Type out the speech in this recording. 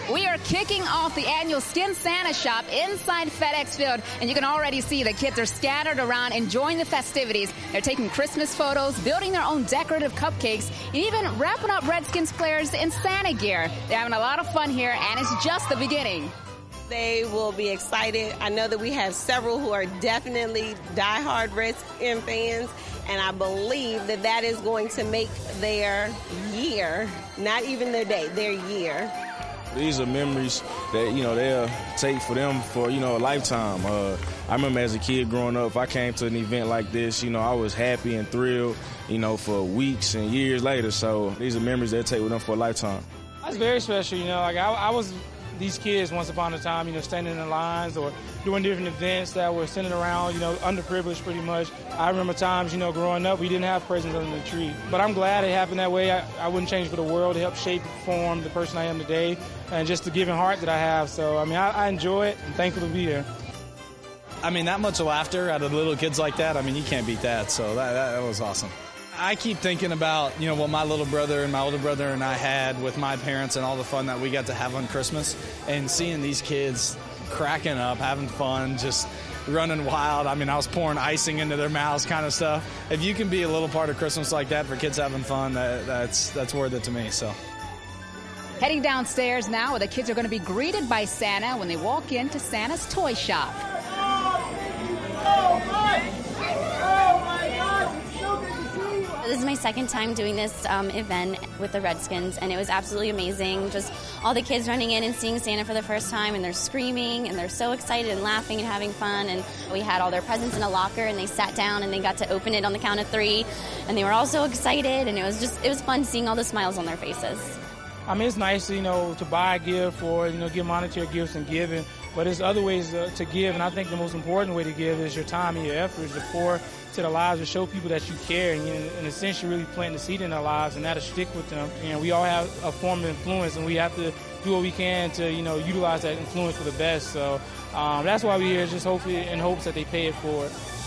We are kicking off the annual Skin Santa shop inside FedEx Field, and you can already see the kids are scattered around enjoying the festivities. They're taking Christmas photos, building their own decorative cupcakes, and even wrapping up Redskins players in Santa gear. They're having a lot of fun here, and it's just the beginning. They will be excited. I know that we have several who are definitely diehard Redskin fans, and I believe that that is going to make their year, not even their day, their year. These are memories that, they'll take for them for, a lifetime. I remember as a kid growing up, if I came to an event like this, I was happy and thrilled, for weeks and years later. So these are memories they'll take with them for a lifetime. That's very special, I was these kids once upon a time, standing in lines or doing different events that were centered around, underprivileged pretty much. I remember times, growing up, we didn't have presents under the tree. But I'm glad it happened that way. I wouldn't change for the world. It helped shape and form the person I am today and just the giving heart that I have. So, I enjoy it. I'm thankful to be here. That much laughter out of little kids like that, you can't beat that. So that was awesome. I keep thinking about, what my little brother and my older brother and I had with my parents and all the fun that we got to have on Christmas, and seeing these kids cracking up, having fun, just running wild. I was pouring icing into their mouths kind of stuff. If you can be a little part of Christmas like that for kids having fun, that's worth it to me. So. Heading downstairs now, where the kids are going to be greeted by Santa when they walk into Santa's toy shop. This is my second time doing this event with the Redskins, and it was absolutely amazing. Just all the kids running in and seeing Santa for the first time, and they're screaming, and they're so excited and laughing and having fun. And we had all their presents in a locker, and they sat down, and they got to open it on the count of 3. And they were all so excited, and it was fun seeing all the smiles on their faces. It's nice, to buy a gift or, give monetary gifts and giving. But there's other ways to give, and I think the most important way to give is your time and your efforts to pour to the lives, to show people that you care, and in a sense you're really planting the seed in their lives, and that'll stick with them. And we all have a form of influence, and we have to do what we can to, utilize that influence for the best. So that's why we're here, just hopefully in hopes that they pay it forward.